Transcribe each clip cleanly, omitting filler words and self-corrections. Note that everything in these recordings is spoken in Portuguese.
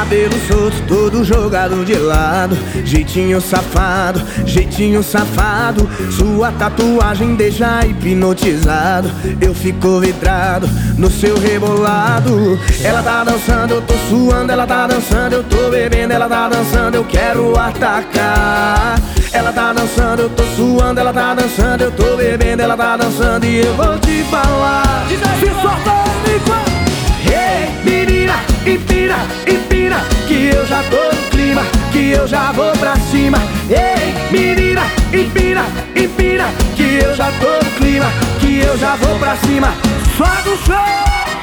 Cabelo solto, todo jogado de lado. Jeitinho safado, jeitinho safado. Sua tatuagem deixa hipnotizado. Eu fico vidrado no seu rebolado. Ela tá dançando, eu tô suando. Ela tá dançando, eu tô bebendo. Ela tá dançando, eu quero atacar. Ela tá dançando, eu tô suando. Ela tá dançando, eu tô bebendo. Ela tá dançando e eu vou te falar. Se solta, Ei, menina, empina, empina, que eu já tô no clima, que eu já vou pra cima. Ei, menina, empina, empina, que eu já tô no clima, que eu já vou pra cima. sobe o som.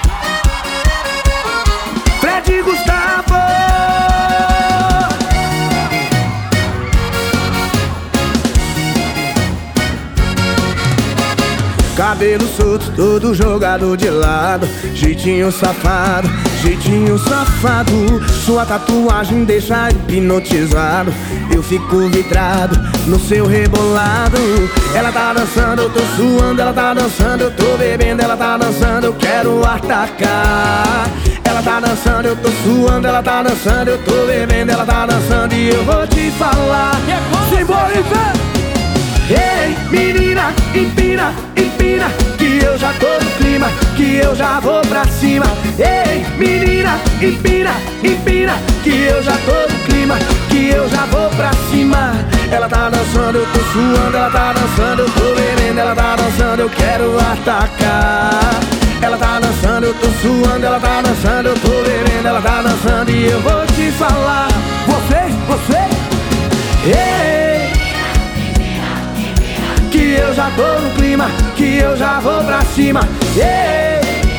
Fred Gustavo. Cabelo solto, todo jogado de lado. Jeitinho safado, jeitinho safado. Sua tatuagem deixa hipnotizado. Eu fico vidrado no seu rebolado. Ela tá dançando, eu tô suando. Ela tá dançando, eu tô bebendo. Ela tá dançando, eu quero atacar. Ela tá dançando, eu tô suando. Ela tá dançando, eu tô bebendo. Ela tá dançando e eu vou te falar. Simbora e vem. Ei, menina, empina, empina, que eu já tô no clima, que eu já vou pra cima. Ei, menina, empina, empina, que eu já tô no clima, que eu já vou pra cima. Ela tá dançando, eu tô suando. Ela tá dançando, eu tô bebendo. Ela tá dançando, eu quero atacar. Ela tá dançando, eu tô suando. Ela tá dançando, eu tô bebendo. Ela tá dançando e eu vou te falar. Você. Ei, que eu já tô no clima, que eu já vou pra cima. Ei,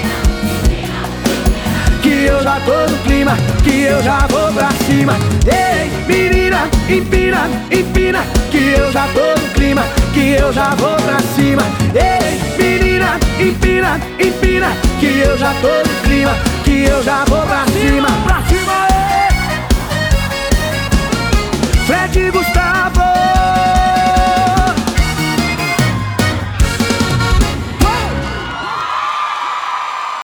que eu já tô no clima, que eu já vou pra cima. Ei, menina, empina, empina, que eu já tô no clima, que eu já vou pra cima. Ei, menina, empina, empina, que eu já tô no clima, que eu já vou pra cima. Pra cima, Fred Gustavo.